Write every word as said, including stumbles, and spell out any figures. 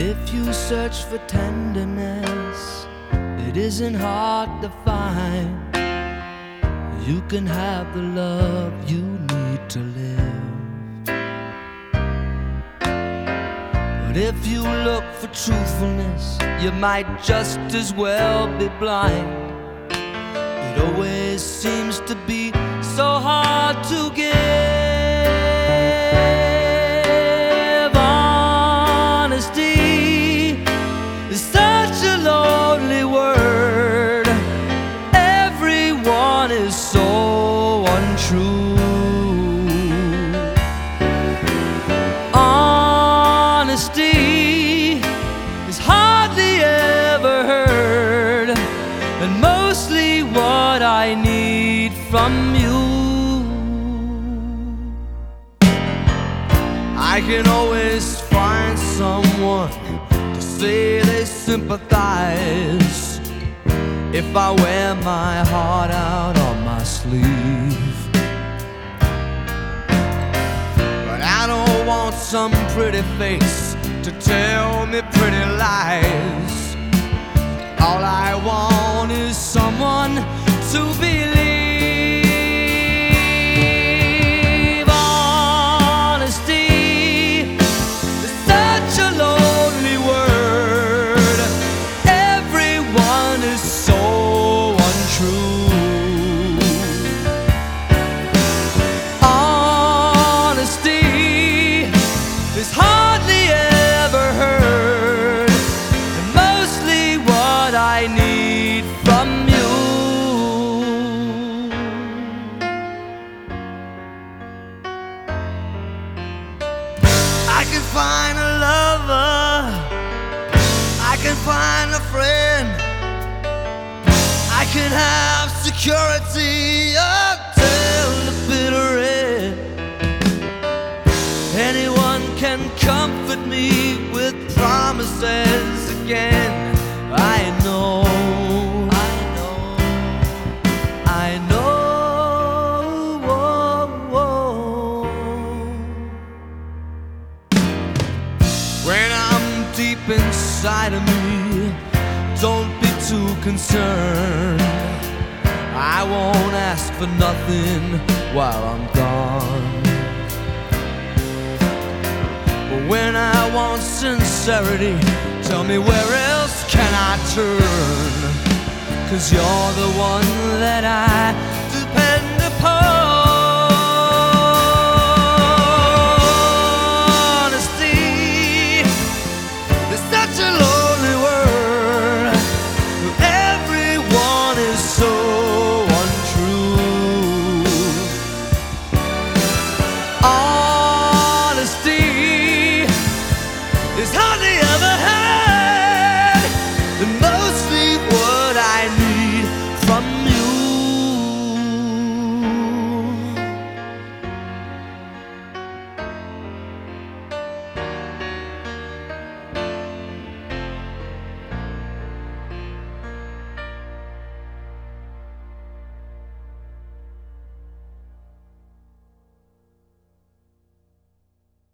If you search for tenderness, it isn't hard to find. You can have the love you need to live. But if you look for truthfulness, you might just as well be blind. It always seems to be so hard to give. Honesty is such a lonely word. Everyone is so untrue. Honesty is hardly ever heard, and mostly what I need from you. I can always find someone to say they sympathize if I wear my heart out on my sleeve. But I don't want some pretty face to tell me pretty lies. All I want is someone to believe. Honesty is such a lonely word. Everyone is so untrue. Honesty is hardly ever heard, and mostly what I need from you. I can find a lover, I can find a friend, I can have security until the bitter end. Anyone can comfort me with promises again. I know, I know, I know. Whoa, whoa. When I'm deep inside of me, don't be too concerned. I won't ask for nothing while I'm gone. But when I want sincerity, tell me where else can I turn? 'Cause you're the one that I